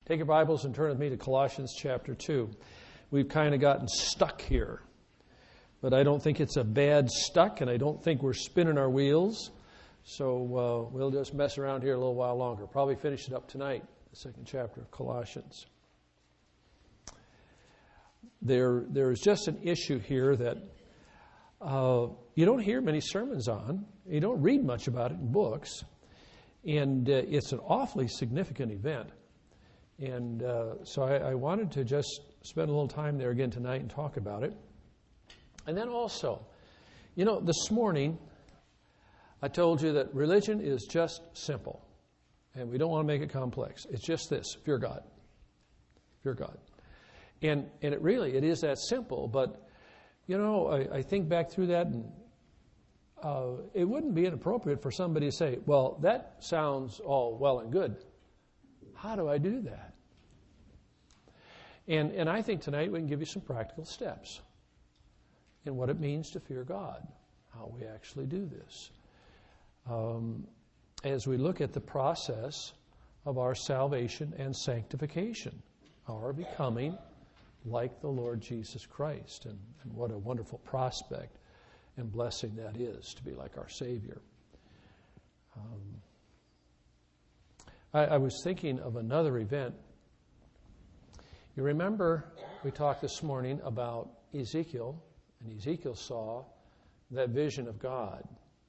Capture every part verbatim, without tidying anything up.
Take your Bibles and turn with me to Colossians chapter two. We've kind of gotten stuck here, but I don't think it's a bad stuck, and I don't think we're spinning our wheels. So uh, we'll just mess around here a little while longer. Probably finish it up tonight, the second chapter of Colossians. There, there is just an issue here that uh, you don't hear many sermons on. You don't read much about it in books, and uh, it's an awfully significant event. And uh, so I, I wanted to just spend a little time there again tonight and talk about it. And then also, you know, this morning I told you that religion is just simple. And we don't want to make it complex. It's just this: fear God. Fear God. And and it really, it is that simple. But, you know, I, I think back through that, and uh, it wouldn't be inappropriate for somebody to say, well, that sounds all well and good. How do I do that? And and I think tonight we can give you some practical steps in what it means to fear God, how we actually do this. Um, as we look at the process of our salvation and sanctification, our becoming like the Lord Jesus Christ, and, and what a wonderful prospect and blessing that is, to be like our Savior. Um, I, I was thinking of another event. You remember we talked this morning about Ezekiel, and Ezekiel saw that vision of God.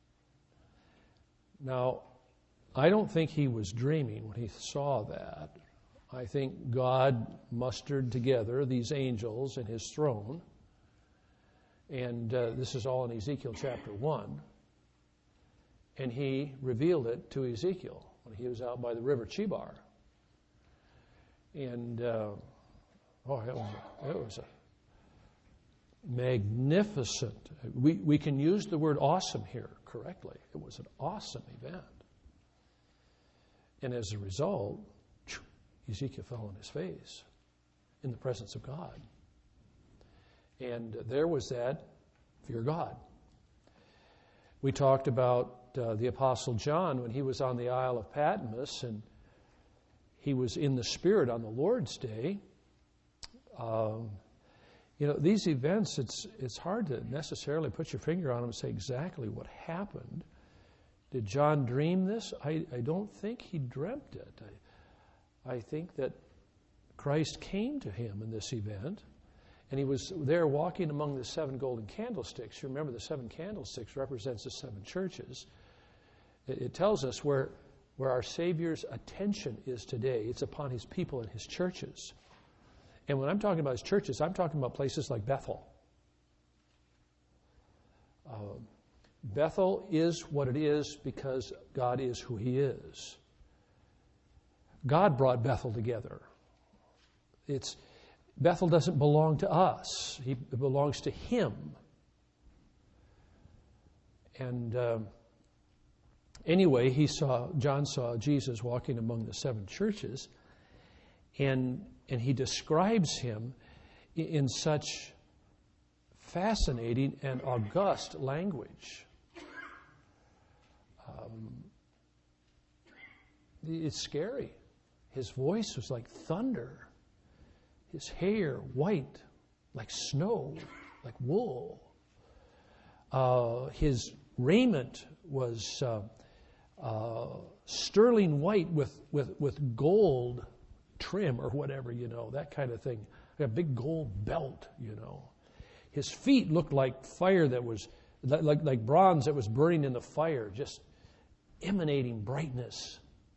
Now, I don't think he was dreaming when he saw that. I think God mustered together these angels in his throne, and uh, this is all in Ezekiel chapter one, and he revealed it to Ezekiel when he was out by the river Chebar. And, uh, oh, it was, a, it was a magnificent, we, we can use the word awesome here correctly. It was an awesome event. And as a result, Ezekiel fell on his face in the presence of God. And there was that fear God. We talked about uh, the Apostle John when he was on the Isle of Patmos, and he was in the Spirit on the Lord's Day. Um, you know, these events, it's it's hard to necessarily put your finger on them and say exactly what happened. Did John dream this? I, I don't think he dreamt it. I, I think that Christ came to him in this event, and he was there walking among the seven golden candlesticks. You remember the seven candlesticks represents the seven churches. It, it tells us where, where our Savior's attention is today. It's upon his people and his churches. And when I'm talking about his churches, I'm talking about places like Bethel. Uh, Bethel is what it is because God is who he is. God brought Bethel together. It's Bethel doesn't belong to us. He, it belongs to him. And uh, anyway, he saw John saw Jesus walking among the seven churches, and and he describes him in, in such fascinating and august language. Um, it's scary. His voice was like thunder. His hair white, like snow, like wool. Uh, his raiment was uh, uh, sterling white with, with, with gold trim or whatever, you know, that kind of thing. A big gold belt, you know. His feet looked like fire that was, like, like bronze that was burning in the fire, just emanating brightness.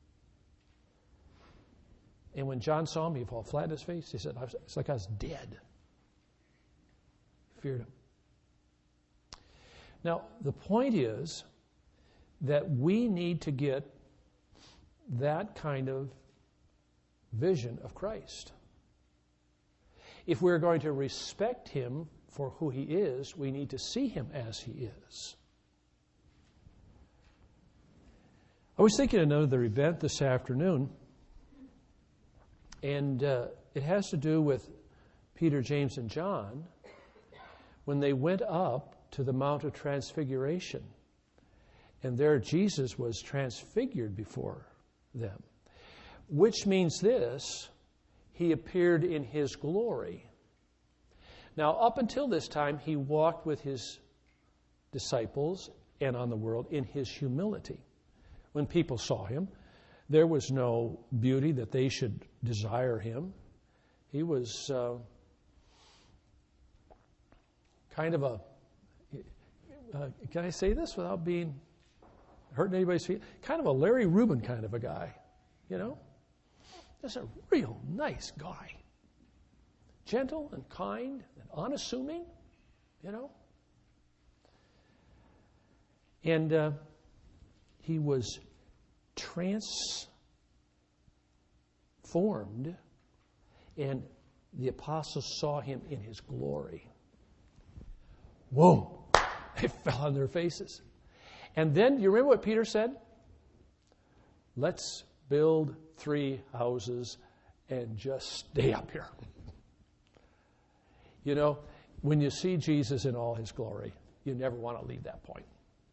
And when John saw him, he fell flat in his face. He said, it's like I was dead. Feared him. Now, the point is that we need to get that kind of vision of Christ. If we're going to respect him for who he is, we need to see him as he is. I was thinking of another event this afternoon, and uh, it has to do with Peter, James, and John when they went up to the Mount of Transfiguration. And there Jesus was transfigured before them. Which means this, he appeared in his glory. Now, up until this time, he walked with his disciples and on the world in his humility. When people saw him, there was no beauty that they should desire him. He was uh, kind of a, uh, can I say this without being hurting anybody's feelings? Kind of a Larry Rubin kind of a guy, you know? Just a real nice guy. Gentle and kind and unassuming, you know? And uh, he was transformed, and the apostles saw him in his glory. Whoa! They fell on their faces. And then, you remember what Peter said? Let's build three houses and just stay up here. You know, when you see Jesus in all his glory, you never want to leave that point.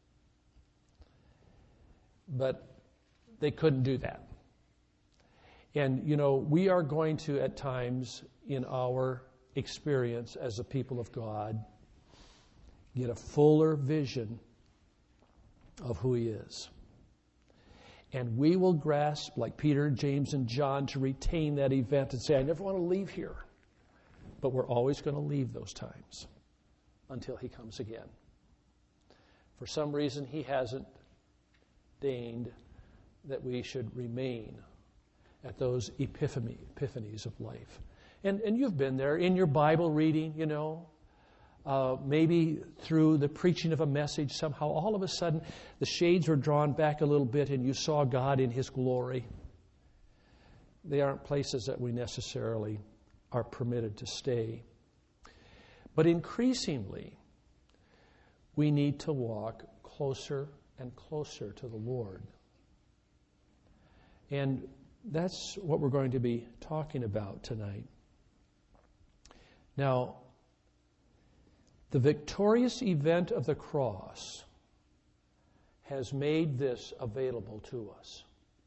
But they couldn't do that. And, you know, we are going to, at times, in our experience as a people of God, get a fuller vision of who he is. And we will grasp, like Peter, James, and John, to retain that event and say, I never want to leave here. But we're always going to leave those times until he comes again. For some reason, he hasn't deigned that we should remain at those epiphany, epiphanies of life. And, and you've been there in your Bible reading, you know, uh, maybe through the preaching of a message, somehow all of a sudden the shades were drawn back a little bit and you saw God in his glory. They aren't places that we necessarily are permitted to stay. But increasingly, we need to walk closer and closer to the Lord. And that's what we're going to be talking about tonight. Now, the victorious event of the cross has made this available to us.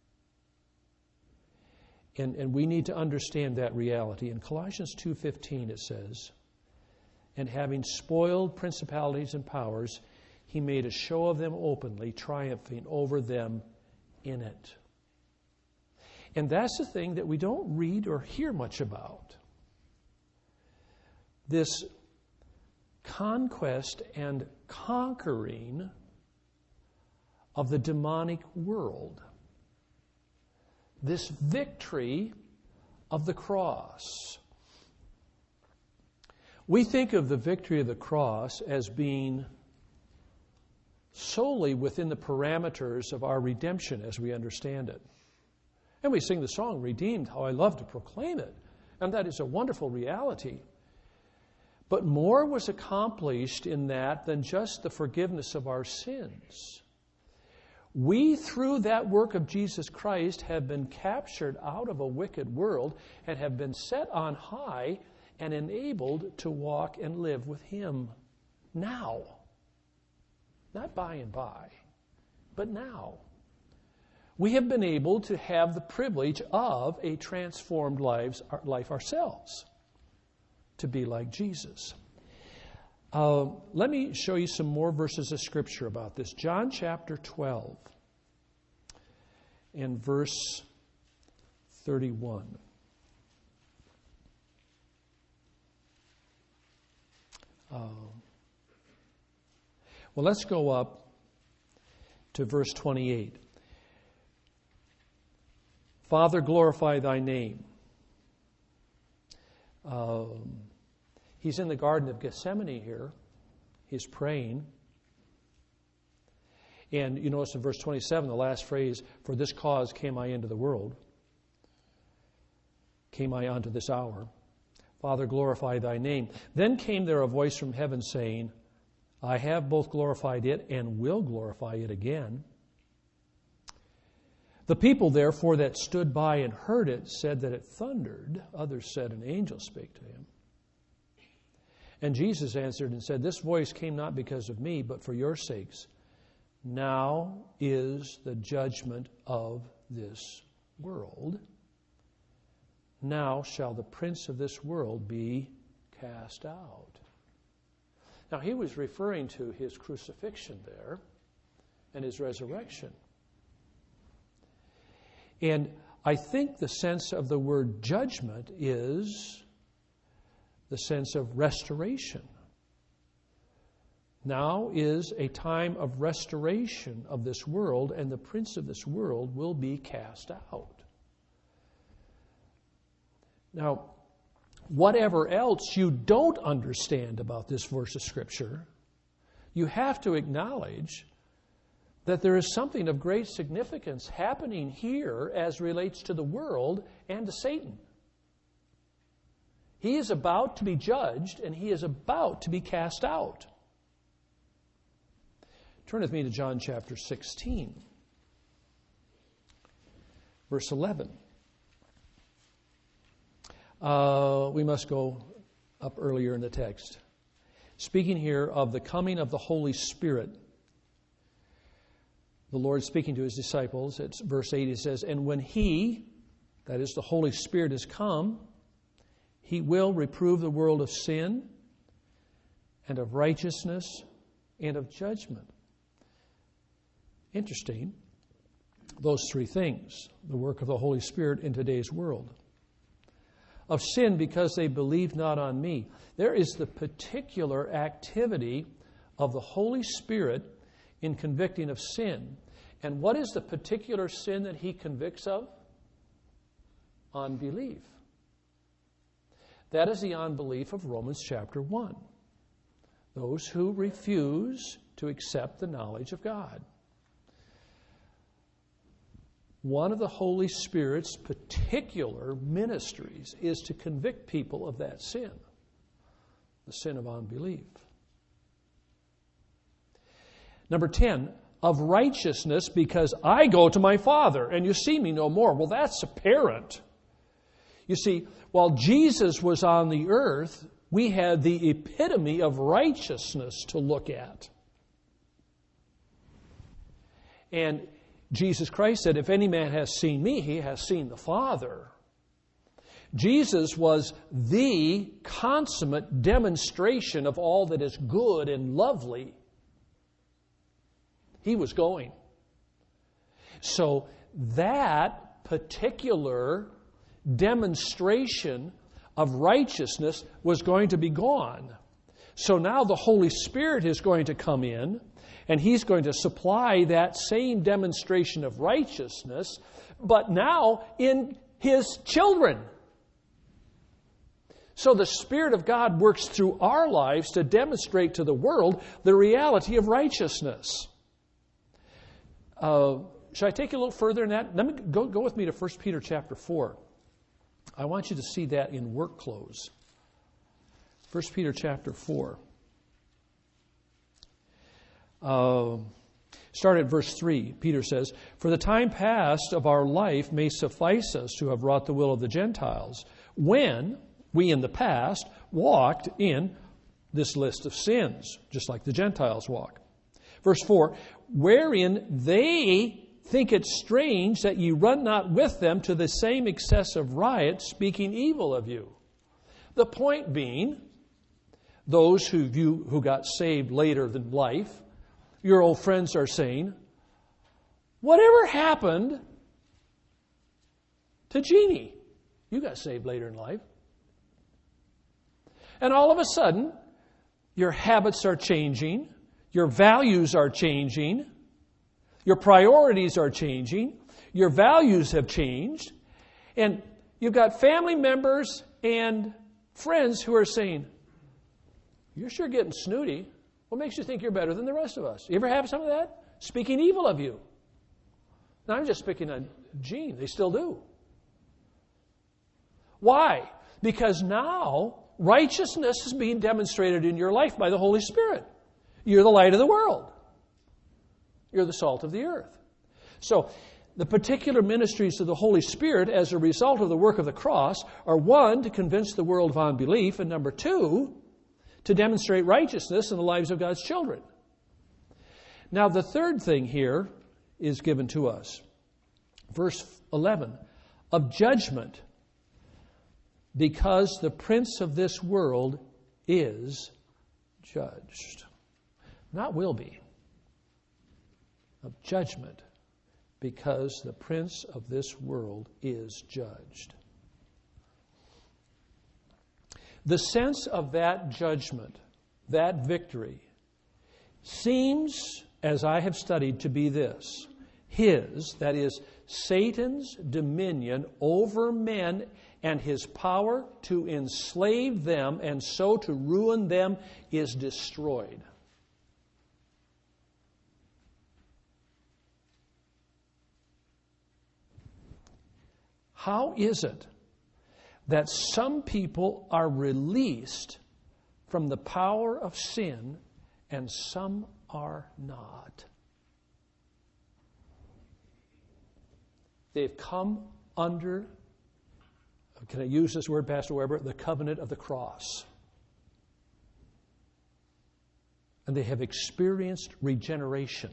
And, and we need to understand that reality. In Colossians two fifteen it says, and having spoiled principalities and powers, he made a show of them openly, triumphing over them in it. And that's the thing that we don't read or hear much about. This conquest and conquering of the demonic world. This victory of the cross. We think of the victory of the cross as being solely within the parameters of our redemption as we understand it. And we sing the song, Redeemed, how I love to proclaim it. And that is a wonderful reality. But more was accomplished in that than just the forgiveness of our sins. We, through that work of Jesus Christ, have been captured out of a wicked world and have been set on high and enabled to walk and live with him now. Not by and by, but now. We have been able to have the privilege of a transformed lives, life ourselves, to be like Jesus. Uh, let me show you some more verses of Scripture about this. John chapter twelve and verse thirty-one. Uh, well, let's go up to verse twenty-eight. Father, glorify thy name. Um, he's in the Garden of Gethsemane here. He's praying. And you notice in verse twenty-seven, the last phrase, for this cause came I into the world. Came I unto this hour. Father, glorify thy name. Then came there a voice from heaven saying, I have both glorified it and will glorify it again. The people, therefore, that stood by and heard it said that it thundered. Others said an angel spake to him. And Jesus answered and said, this voice came not because of me, but for your sakes. Now is the judgment of this world. now shall the prince of this world be cast out. Now, he was referring to his crucifixion there and his resurrection. And I think the sense of the word judgment is the sense of restoration. Now is a time of restoration of this world, and the prince of this world will be cast out. Now, whatever else you don't understand about this verse of Scripture, you have to acknowledge that there is something of great significance happening here as relates to the world and to Satan. He is about to be judged, and he is about to be cast out. Turn with me to John chapter sixteen, verse eleven. Uh, we must go up earlier in the text. Speaking here of the coming of the Holy Spirit, the Lord speaking to his disciples, it's verse eight, he says, and when he, that is the Holy Spirit, is come, he will reprove the world of sin and of righteousness and of judgment. Interesting, those three things, the work of the Holy Spirit in today's world. Of sin, because they believe not on me. There is the particular activity of the Holy Spirit in convicting of sin. And what is the particular sin that he convicts of? Unbelief. That is the unbelief of Romans chapter one. Those who refuse to accept the knowledge of God. One of the Holy Spirit's particular ministries is to convict people of that sin, the sin of unbelief. Number ten, of righteousness, because I go to my Father, and you see me no more. Well, that's apparent. You see, while Jesus was on the earth, we had the epitome of righteousness to look at. And Jesus Christ said, if any man has seen me, he has seen the Father. Jesus was the consummate demonstration of all that is good and lovely. He was going. So that particular demonstration of righteousness was going to be gone. So now the Holy Spirit is going to come in, and he's going to supply that same demonstration of righteousness, but now in his children. So the Spirit of God works through our lives to demonstrate to the world the reality of righteousness. Uh, should I take you a little further in that? Let me go, go with me to First Peter chapter four. I want you to see that in work clothes. First Peter chapter four. Uh, start at verse three. Peter says, for the time past of our life may suffice us to have wrought the will of the Gentiles, when we in the past walked in this list of sins, just like the Gentiles walk. Verse four, wherein they think it strange that ye run not with them to the same excess of riot, speaking evil of you. The point being, those who you who got saved later than life, your old friends are saying, whatever happened to Jeannie? You got saved later in life. And all of a sudden, your habits are changing, your values are changing, your priorities are changing, your values have changed, and you've got family members and friends who are saying, you're sure getting snooty. What makes you think you're better than the rest of us? You ever have some of that? Speaking evil of you. Now, I'm just speaking on Gene. They still do. Why? Because now righteousness is being demonstrated in your life by the Holy Spirit. You're the light of the world. You're the salt of the earth. So, the particular ministries of the Holy Spirit as a result of the work of the cross are, one, to convince the world of unbelief, and number two, to demonstrate righteousness in the lives of God's children. Now, the third thing here is given to us. Verse eleven, of judgment. because the prince of this world is judged. Not will be. Of judgment, because the prince of this world is judged. The sense of that judgment, that victory, seems, as I have studied, to be this. His, that is, Satan's dominion over men and his power to enslave them and so to ruin them is destroyed. How is it that some people are released from the power of sin and some are not? They've come under, can I use this word, Pastor Weber, the covenant of the cross. And they have experienced regeneration.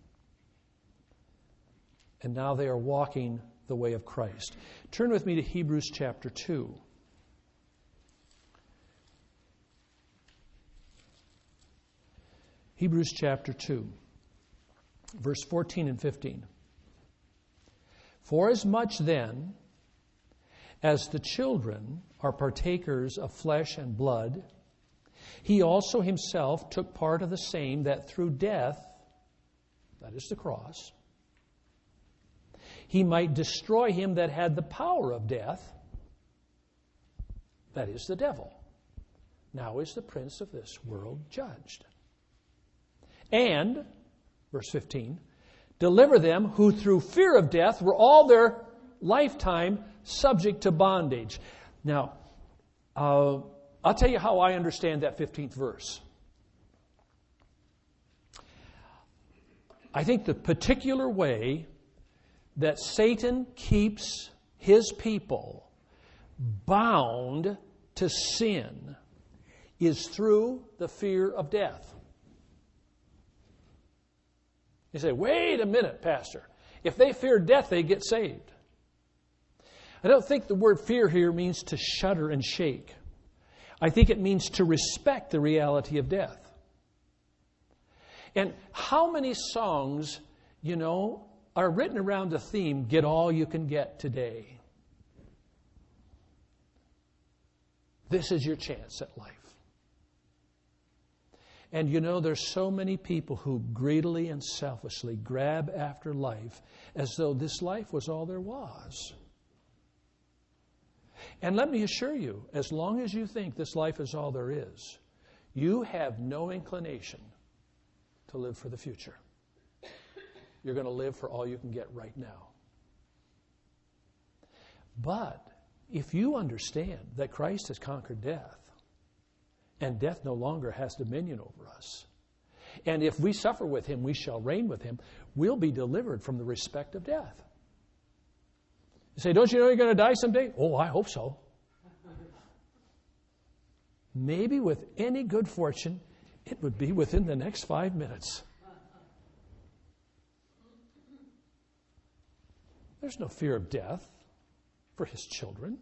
And now they are walking the way of Christ. Turn with me to Hebrews chapter two. Hebrews chapter two, verse fourteen and fifteen. For as much then as the children are partakers of flesh and blood, he also himself took part of the same, that through death, that is the cross, he might destroy him that had the power of death, that is the devil. Now is the prince of this world judged. And, verse fifteen, deliver them who through fear of death were all their lifetime subject to bondage. Now, uh, I'll tell you how I understand that fifteenth verse. I think the particular way that Satan keeps his people bound to sin is through the fear of death. You say, wait a minute, Pastor. If they fear death, they get saved. I don't think the word fear here means to shudder and shake. I think it means to respect the reality of death. And how many songs, you know, are written around the theme, get all you can get today. This is your chance at life. And you know, there's so many people who greedily and selfishly grab after life as though this life was all there was. And let me assure you, as long as you think this life is all there is, you have no inclination to live for the future. You're going to live for all you can get right now. But if you understand that Christ has conquered death, and death no longer has dominion over us, and if we suffer with him, we shall reign with him, we'll be delivered from the respect of death. You say, don't you know you're going to die someday? Oh, I hope so. Maybe with any good fortune, it would be within the next five minutes. There's no fear of death for his children.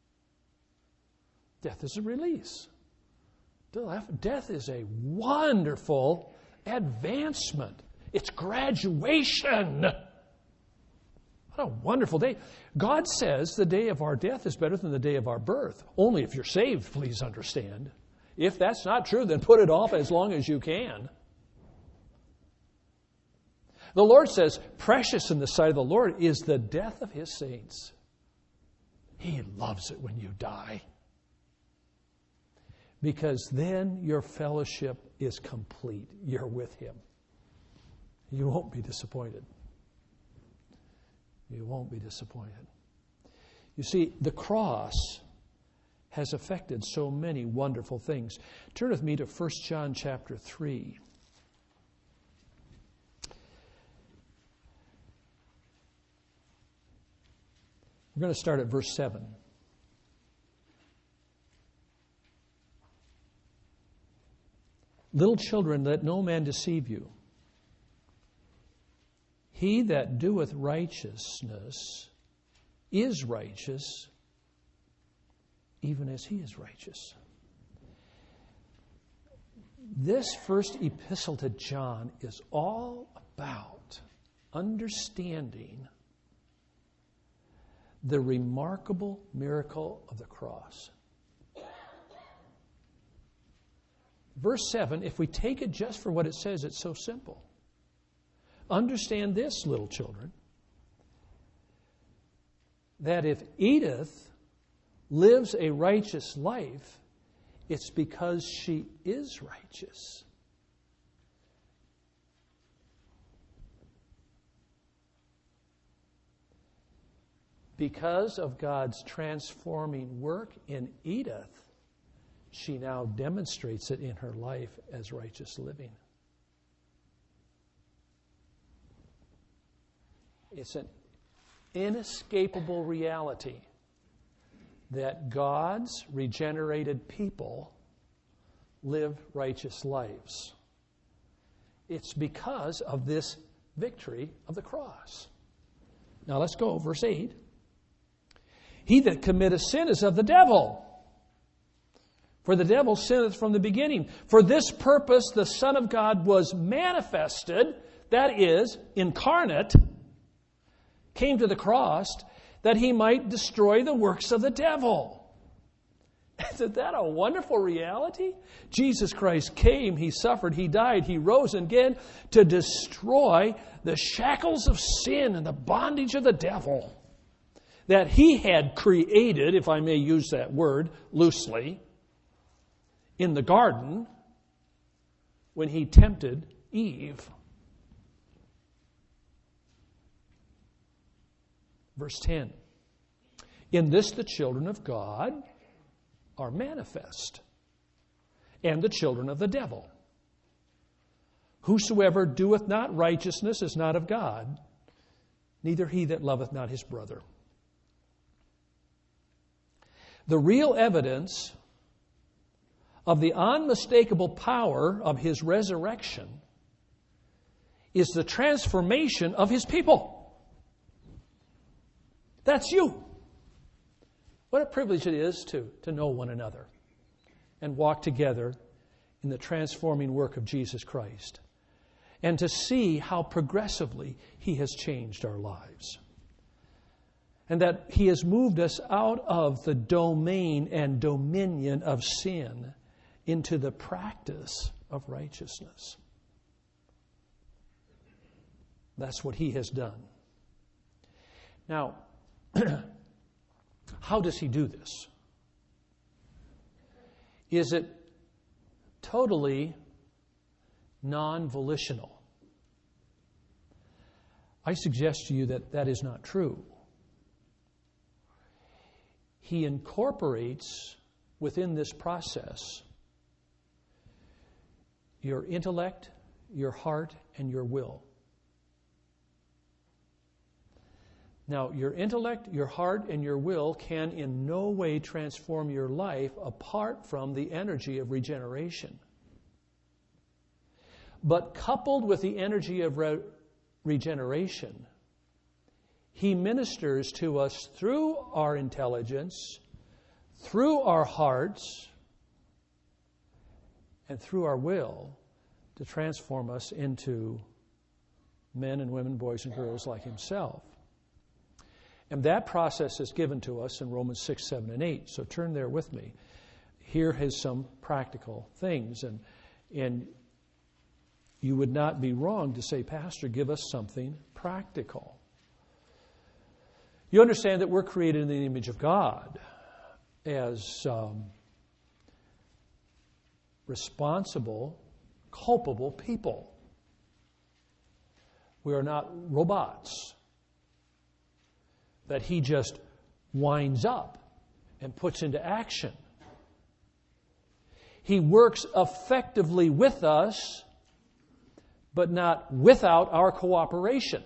Death is a release. Death is a wonderful advancement. It's graduation. What a wonderful day. God says the day of our death is better than the day of our birth. Only if you're saved, please understand. If that's not true, then put it off as long as you can. The Lord says, precious in the sight of the Lord is the death of his saints. He loves it when you die. Because then your fellowship is complete. You're with him. You won't be disappointed. You won't be disappointed. You see, the cross has affected so many wonderful things. Turn with me to First John chapter three. We're going to start at verse seven. Little children, let no man deceive you. He that doeth righteousness is righteous, even as he is righteous. This first epistle to John is all about understanding the remarkable miracle of the cross. Verse seven, if we take it just for what it says, it's so simple. Understand this, little children, that if Edith lives a righteous life, it's because she is righteous. Because of God's transforming work in Edith, she now demonstrates it in her life as righteous living. It's an inescapable reality that God's regenerated people live righteous lives. It's because of this victory of the cross. Now let's go, verse eight. He that committeth sin is of the devil. For the devil sinneth from the beginning. For this purpose the Son of God was manifested, that is, incarnate, came to the cross, that he might destroy the works of the devil. Isn't that a wonderful reality? Jesus Christ came, he suffered, he died, he rose again to destroy the shackles of sin and the bondage of the devil that he had created, if I may use that word loosely, in the garden when he tempted Eve. Verse ten. In this the children of God are manifest, and the children of the devil. Whosoever doeth not righteousness is not of God, neither he that loveth not his brother. The real evidence of the unmistakable power of his resurrection is the transformation of his people. That's you. What a privilege it is to, to know one another and walk together in the transforming work of Jesus Christ, and to see how progressively he has changed our lives. And that he has moved us out of the domain and dominion of sin into the practice of righteousness. That's what he has done. Now, how does he do this? Is it totally non-volitional? I suggest to you that that is not true. He incorporates within this process your intellect, your heart, and your will. Now, your intellect, your heart, and your will can in no way transform your life apart from the energy of regeneration. But coupled with the energy of re- regeneration, he ministers to us through our intelligence, through our hearts, and through our will to transform us into men and women, boys and girls like himself. And that process is given to us in Romans six, seven, and eight. So turn there with me. Here is some practical things. And, and you would not be wrong to say, Pastor, give us something practical. You understand that we're created in the image of God as um, responsible, culpable people. We are not robots that he just winds up and puts into action. He works effectively with us, but not without our cooperation.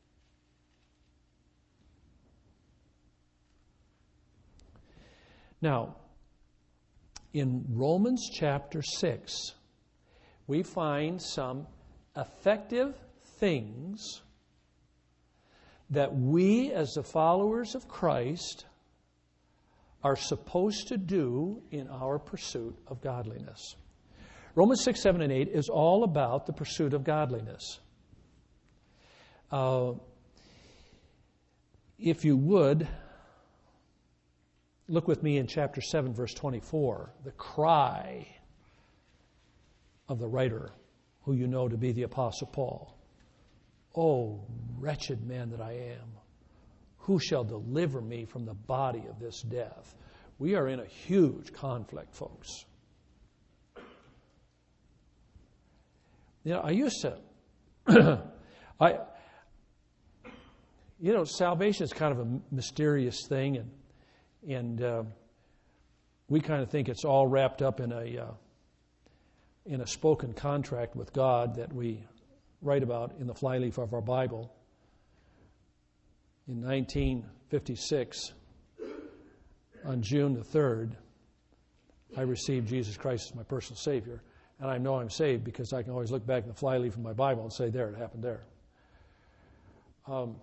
Now, in Romans chapter six, we find some effective things that we, as the followers of Christ, are supposed to do in our pursuit of godliness. Romans six, seven, and eight is all about the pursuit of godliness. Uh, if you would, look with me in chapter seven, verse twenty-four, the cry of the writer, who you know to be the Apostle Paul. "Oh, wretched man that I am, who shall deliver me from the body of this death?" We are in a huge conflict, folks. You know, I used to, I, you know, salvation is kind of a mysterious thing, and and uh, we kind of think it's all wrapped up in a uh, in a spoken contract with God that we write about in the flyleaf of our Bible. In nineteen fifty-six, on June the third, I received Jesus Christ as my personal Savior. And I know I'm saved because I can always look back in the flyleaf of my Bible and say, there, it happened there. Um,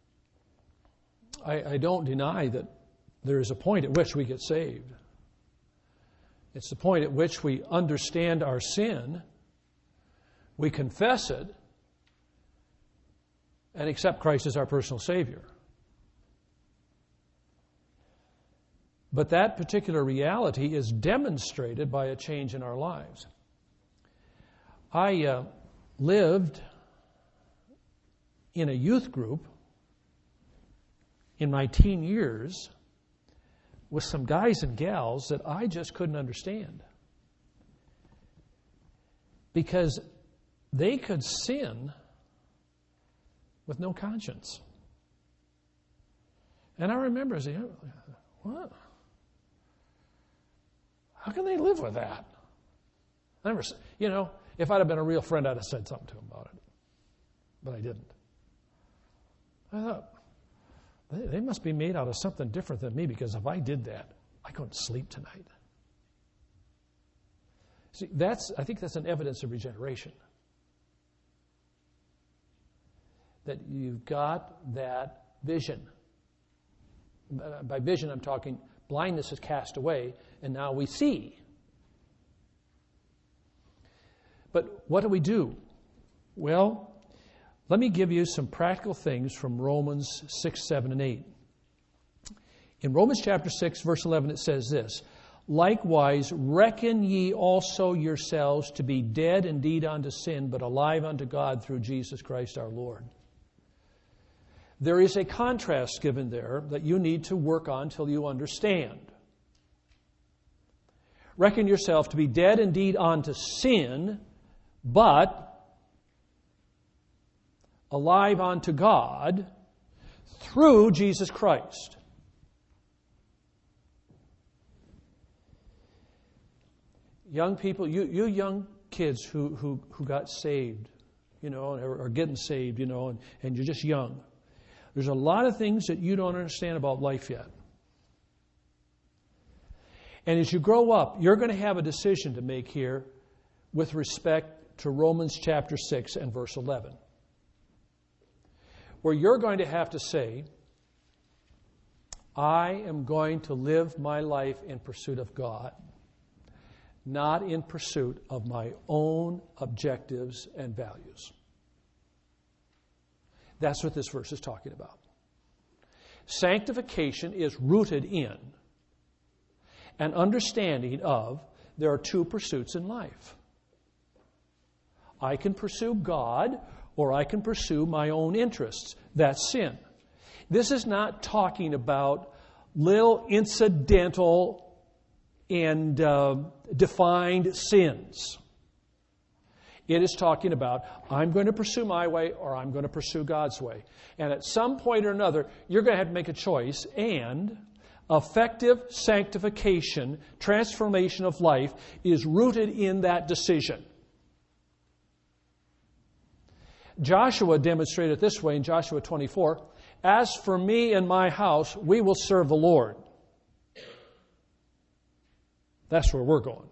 I, I don't deny that there is a point at which we get saved. It's the point at which we understand our sin, we confess it, and accept Christ as our personal Savior. But that particular reality is demonstrated by a change in our lives. I uh, lived in a youth group in my teen years with some guys and gals that I just couldn't understand. Because they could sin with no conscience. And I remember saying, what? How can they live with that? I never, you know, if I'd have been a real friend, I'd have said something to them about it. But I didn't. I thought, they, they must be made out of something different than me, because if I did that, I couldn't sleep tonight. See, that's, I think that's an evidence of regeneration. That you've got that vision. By vision, I'm talking blindness is cast away, and now we see. But what do we do? Well, let me give you some practical things from Romans six, seven, and eight. In Romans chapter six, verse eleven, it says this, "Likewise, reckon ye also yourselves to be dead indeed unto sin, but alive unto God through Jesus Christ our Lord." There is a contrast given there that you need to work on till you understand. Reckon yourself to be dead indeed unto sin, but alive unto God through Jesus Christ. Young people, you, you young kids who, who, who got saved, you know, or are getting saved, you know, and, and you're just young. There's a lot of things that you don't understand about life yet. And as you grow up, you're going to have a decision to make here with respect to Romans chapter six and verse eleven. Where you're going to have to say, I am going to live my life in pursuit of God, not in pursuit of my own objectives and values. That's what this verse is talking about. Sanctification is rooted in an understanding of there are two pursuits in life. I can pursue God, or I can pursue my own interests. That's sin. This is not talking about little incidental and uh, defined sins. It is talking about, I'm going to pursue my way or I'm going to pursue God's way. And at some point or another, you're going to have to make a choice. And effective sanctification, transformation of life, is rooted in that decision. Joshua demonstrated it this way in Joshua twenty-four. As for me and my house, we will serve the Lord. That's where we're going.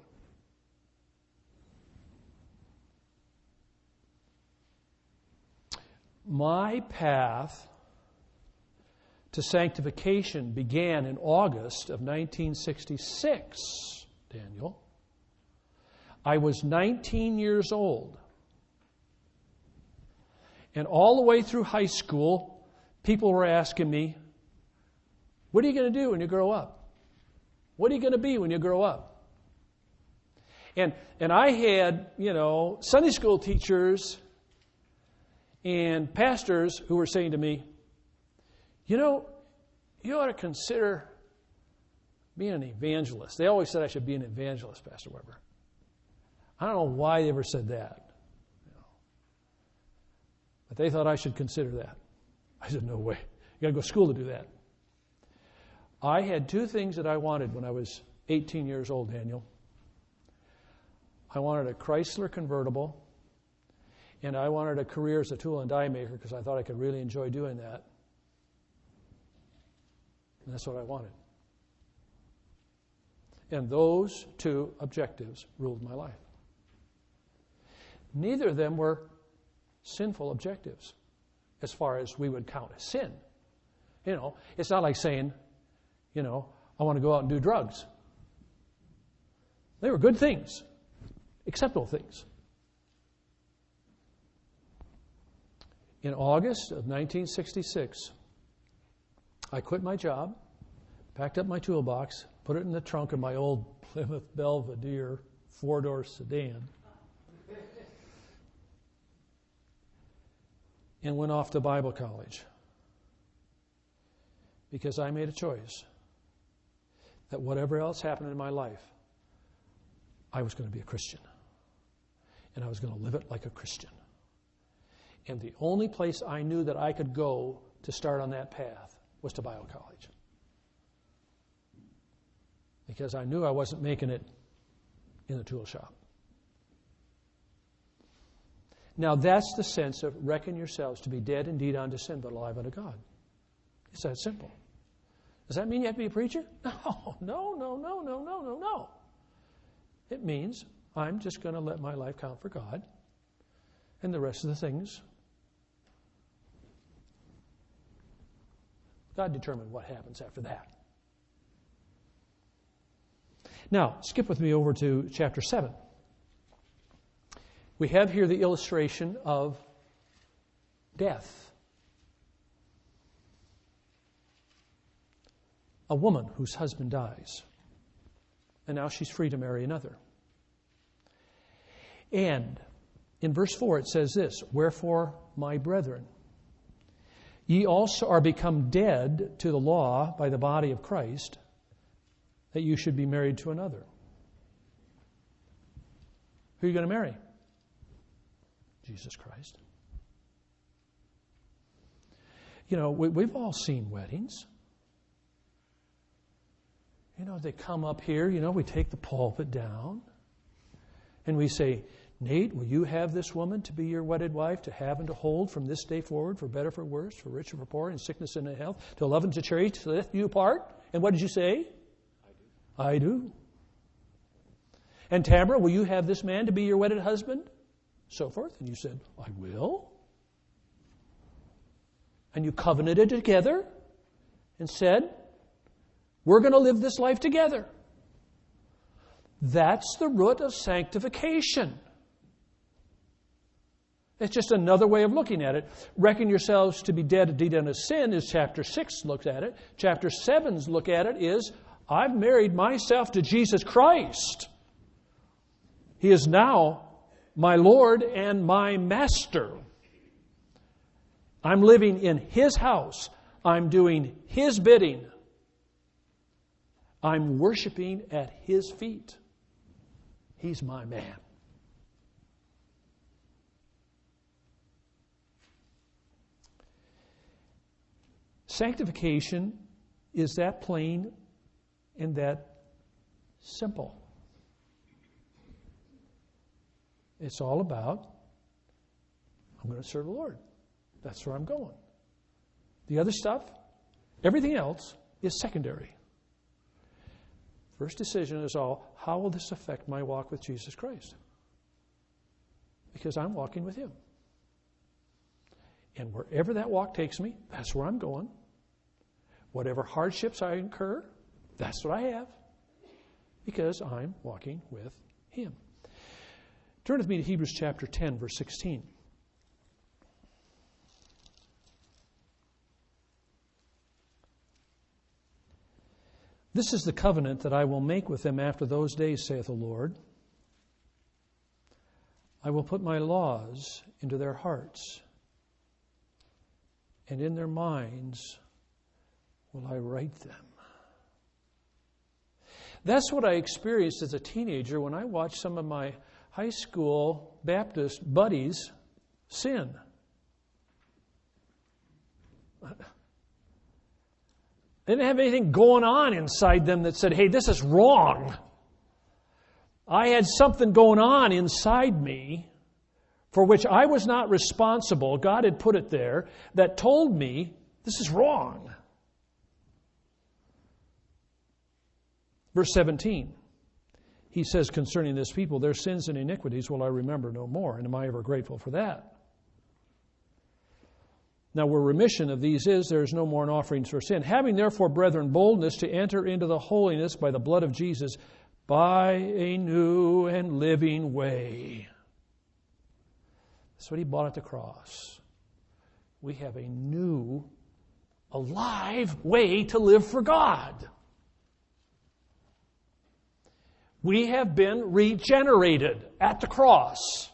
My path to sanctification began in August of nineteen sixty-six, Daniel. I was nineteen years old. And all the way through high school, people were asking me, what are you going to do when you grow up? What are you going to be when you grow up? And and I had, you know, Sunday school teachers and pastors who were saying to me, you know, you ought to consider being an evangelist. They always said I should be an evangelist, Pastor Weber. I don't know why they ever said that. You know. But they thought I should consider that. I said, no way. You got to go to school to do that. I had two things that I wanted when I was eighteen years old, Daniel. I wanted a Chrysler convertible, and I wanted a career as a tool and die maker because I thought I could really enjoy doing that. And that's what I wanted. And those two objectives ruled my life. Neither of them were sinful objectives as far as we would count as sin. You know, it's not like saying, you know, I want to go out and do drugs. They were good things, acceptable things. In August of nineteen sixty-six, I quit my job, packed up my toolbox, put it in the trunk of my old Plymouth Belvedere four-door sedan, and went off to Bible college because I made a choice that whatever else happened in my life, I was going to be a Christian. And I was going to live it like a Christian. And the only place I knew that I could go to start on that path was to Bible college. Because I knew I wasn't making it in the tool shop. Now that's the sense of reckon yourselves to be dead indeed unto sin, but alive unto God. It's that simple. Does that mean you have to be a preacher? No, no, no, no, no, no, no, no. It means I'm just going to let my life count for God, and the rest of the things, God determined what happens after that. Now, skip with me over to chapter seven. We have here the illustration of death. A woman whose husband dies, and now she's free to marry another. And in verse four it says this, wherefore, my brethren, ye also are become dead to the law by the body of Christ, that you should be married to another. Who are you going to marry? Jesus Christ. You know, we, we've all seen weddings. You know, they come up here, you know, we take the pulpit down, and we say, Nate, will you have this woman to be your wedded wife, to have and to hold from this day forward, for better, for worse, for rich or for poor, in sickness and in health, to love and to cherish, to lift you apart? And what did you say? I do. I do. And Tamara, will you have this man to be your wedded husband? So forth. And you said, I will. And you covenanted together and said, we're going to live this life together. That's the root of sanctification. It's just another way of looking at it. Reckon yourselves to be dead indeed unto sin is chapter six looks at it. Chapter seven's look at it is, I've married myself to Jesus Christ. He is now my Lord and my Master. I'm living in His house. I'm doing His bidding. I'm worshiping at His feet. He's my man. Sanctification is that plain and that simple. It's all about, I'm going to serve the Lord. That's where I'm going. The other stuff, everything else, is secondary. First decision is all, how will this affect my walk with Jesus Christ? Because I'm walking with Him. And wherever that walk takes me, that's where I'm going. Whatever hardships I incur, that's what I have, because I'm walking with Him. Turn with me to Hebrews chapter ten, verse sixteen. This is the covenant that I will make with them after those days, saith the Lord. I will put my laws into their hearts, and in their minds will I write them. That's what I experienced as a teenager when I watched some of my high school Baptist buddies sin. They didn't have anything going on inside them that said, hey, this is wrong. I had something going on inside me for which I was not responsible. God had put it there that told me this is wrong. Verse seventeen, he says concerning this people, their sins and iniquities will I remember no more. And am I ever grateful for that? Now, where remission of these is, there is no more an offering for sin. Having therefore, brethren, boldness to enter into the holiness by the blood of Jesus, by a new and living way. That's what He bought at the cross. We have a new, alive way to live for God. We have been regenerated at the cross.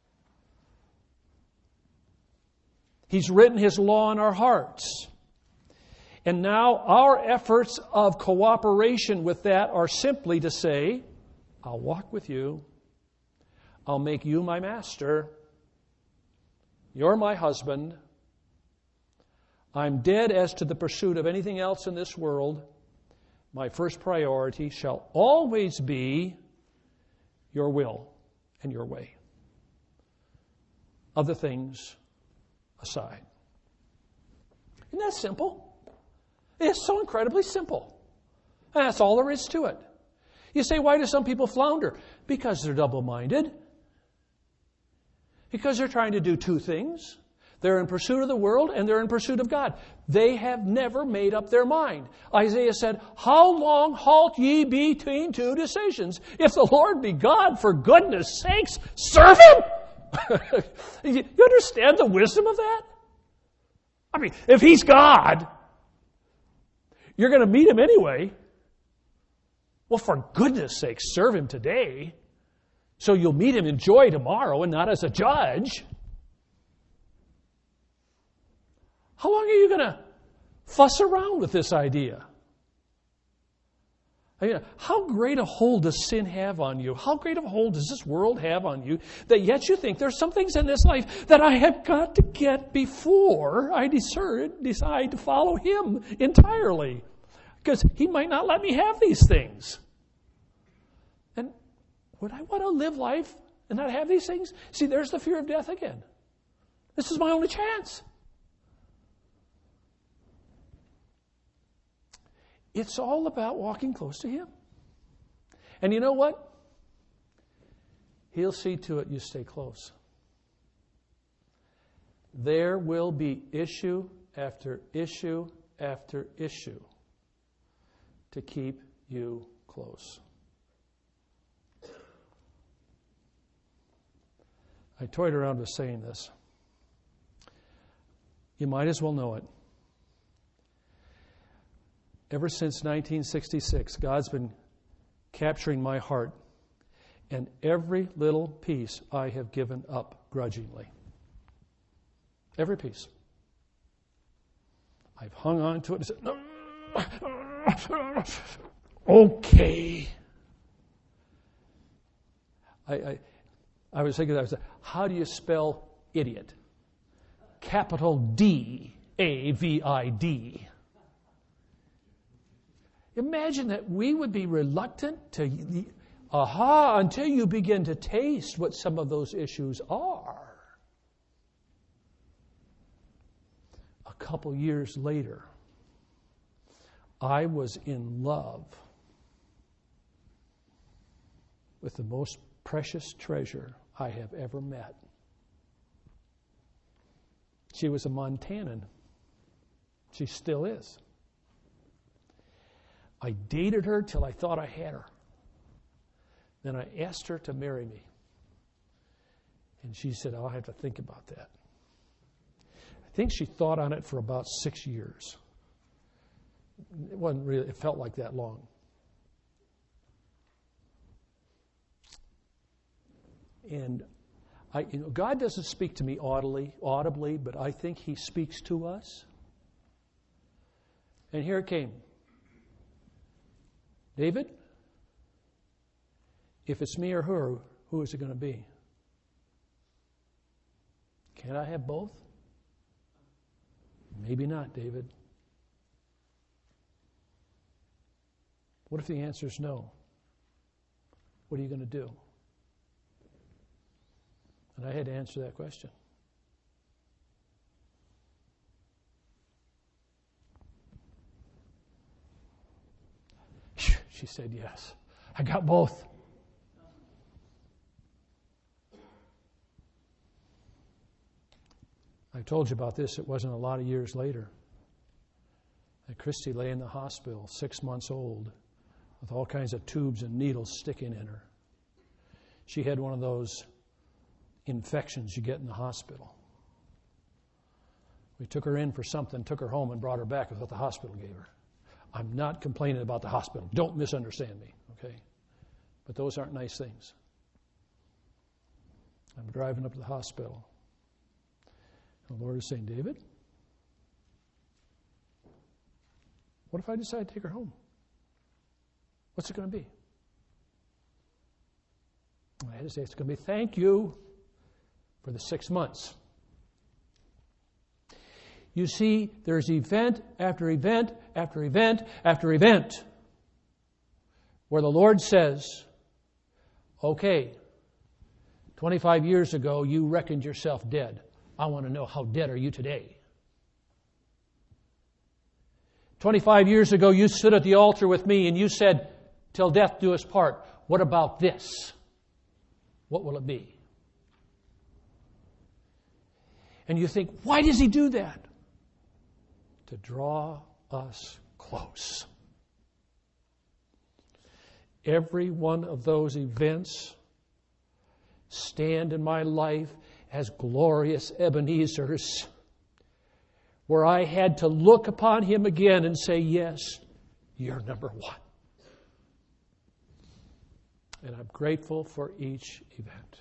He's written His law in our hearts. And now our efforts of cooperation with that are simply to say, I'll walk with you. I'll make you my master. You're my husband. I'm dead as to the pursuit of anything else in this world. My first priority shall always be your will and your way. Other things aside. Isn't that simple? It's so incredibly simple. And that's all there is to it. You say, why do some people flounder? Because they're double-minded. Because they're trying to do two things. They're in pursuit of the world and they're in pursuit of God. They have never made up their mind. Isaiah said, how long halt ye between two decisions? If the Lord be God, for goodness sakes, serve Him! You understand the wisdom of that? I mean, if He's God, you're going to meet Him anyway. Well, for goodness sake, serve Him today, so you'll meet Him in joy tomorrow and not as a judge. How long are you going to fuss around with this idea? I mean, how great a hold does sin have on you? How great of a hold does this world have on you that yet you think there's some things in this life that I have got to get before I decide, decide to follow Him entirely? Because He might not let me have these things. And would I want to live life and not have these things? See, there's the fear of death again. This is my only chance. It's all about walking close to Him. And you know what? He'll see to it you stay close. There will be issue after issue after issue to keep you close. I toyed around with saying this. You might as well know it. Ever since nineteen sixty-six, God's been capturing my heart, and every little piece I have given up grudgingly. Every piece. I've hung on to it and said, okay. I, I, I was thinking, I was, how do you spell idiot? Capital D A V I D. Imagine that we would be reluctant to, aha, until you begin to taste what some of those issues are. A couple years later, I was in love with the most precious treasure I have ever met. She was a Montanan. She still is. I dated her till I thought I had her. Then I asked her to marry me. And she said, I'll have to think about that. I think she thought on it for about six years. It wasn't really, it felt like that long. And I, you know, God doesn't speak to me audibly, audibly, but I think He speaks to us. And here it came. David, if it's me or her, who is it going to be? Can I have both? Maybe not, David. What if the answer is no? What are you going to do? And I had to answer that question. She said yes. I got both. I told you about this. It wasn't a lot of years later that Christy lay in the hospital, six months old, with all kinds of tubes and needles sticking in her. She had one of those infections you get in the hospital. We took her in for something, took her home, and brought her back with what the hospital gave her. I'm not complaining about the hospital. Don't misunderstand me, okay? But those aren't nice things. I'm driving up to the hospital. And the Lord is saying, David, what if I decide to take her home? What's it going to be? And I had to say, it's going to be thank you for the six months. You see, there's event after event after event after event where the Lord says, okay, twenty-five years ago you reckoned yourself dead. I want to know, how dead are you today? twenty-five years ago you stood at the altar with me and you said, till death do us part. What about this? What will it be? And you think, why does He do that? To draw us close. Every one of those events stand in my life as glorious Ebenezers, where I had to look upon Him again and say, yes, you're number one. And I'm grateful for each event.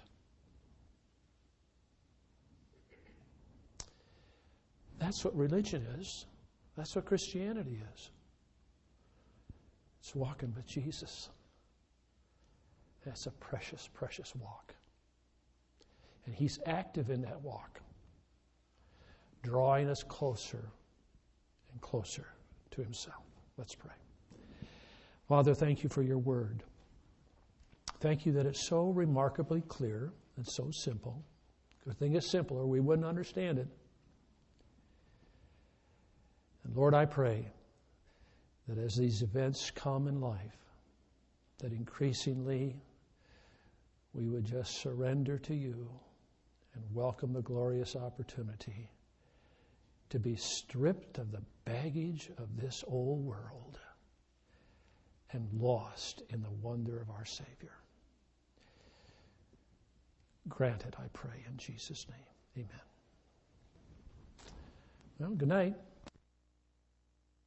That's what religion is. That's what Christianity is. It's walking with Jesus. That's a precious, precious walk. And He's active in that walk, drawing us closer and closer to Himself. Let's pray. Father, thank You for Your word. Thank You that it's so remarkably clear and so simple. If the thing is simpler, we wouldn't understand it. And Lord, I pray that as these events come in life, that increasingly we would just surrender to You and welcome the glorious opportunity to be stripped of the baggage of this old world and lost in the wonder of our Savior. Grant it, I pray, in Jesus' name. Amen. Well, good night.